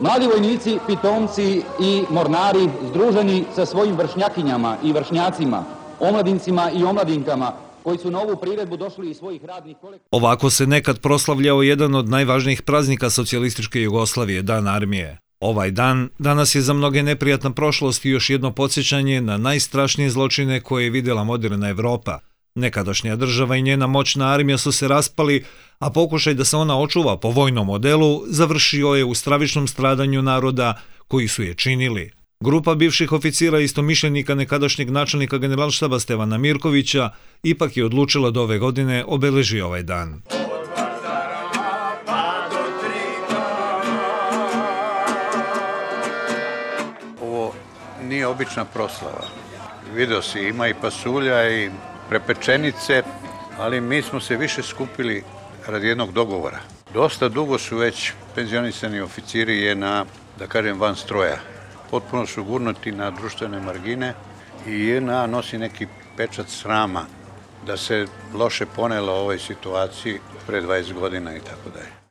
Mladi vojnici, pitomci i mornari združeni sa svojim vršnjakinjama i vršnjacima, omladincima i omladinkama koji su na ovu priredbu došli iz svojih radnih kolektiva. Ovako se nekad proslavljao jedan od najvažnijih praznika socijalističke Jugoslavije, Dan armije. Ovaj dan danas je za mnoge neprijatna prošlost i još jedno podsjećanje na najstrašnije zločine koje je vidjela moderna Evropa. Nekadašnja država i njena moćna armija su se raspali, a pokušaj da se ona očuva po vojnom modelu završio je u stravičnom stradanju naroda koji su je činili. Grupa bivših oficira i istomišljenika nekadašnjeg načelnika Generalštaba Stevana Mirkovića ipak je odlučila da ove godine obeleži ovaj dan. Ovo nije obična proslava. Video si, ima i pasulja i prepečenice, ali mi smo se više skupili radi jednog dogovora. Dosta dugo su već penzionisani oficiri JNA, da kažem, van stroja. Potpuno su gurnuti na društvene margine i JNA nosi neki pečat srama da se loše ponela u ovoj situaciji pre 20 godina i tako dalje.